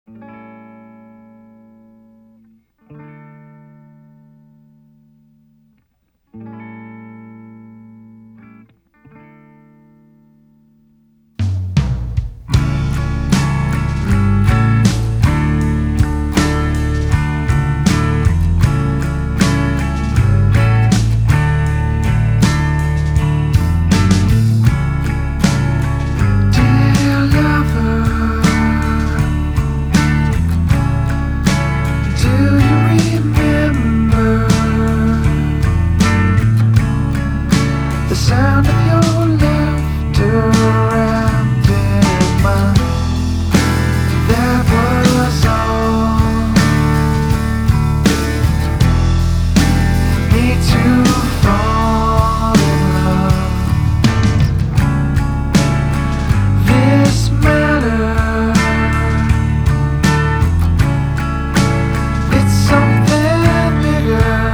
Sound of your laughter wrapped in mine. That was all for me to fall in love. This matter, it's something bigger.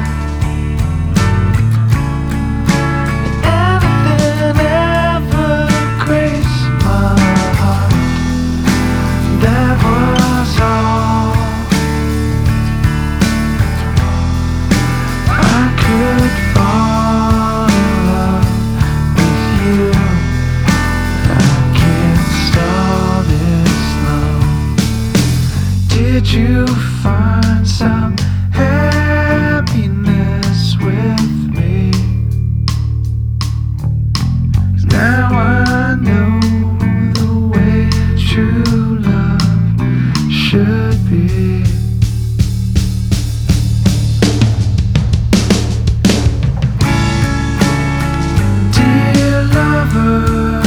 Did you find some happiness with me? 'Cause now I know the way true love should be. Dear lover,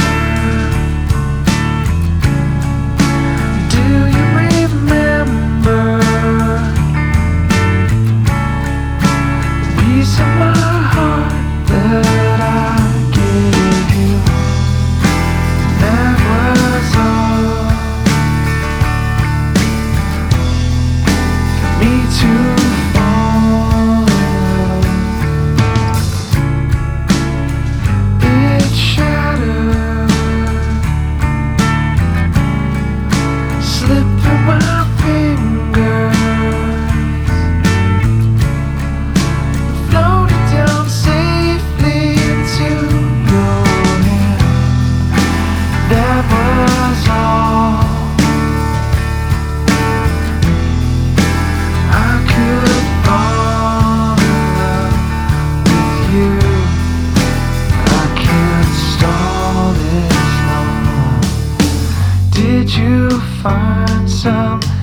do you remember the piece of my heart that I gave you? That was all for me to fall in love. It shattered, slipped through my fingers, floated down safely into your hand. That was all I could fall in love with you. I can't stall this long. Did you find some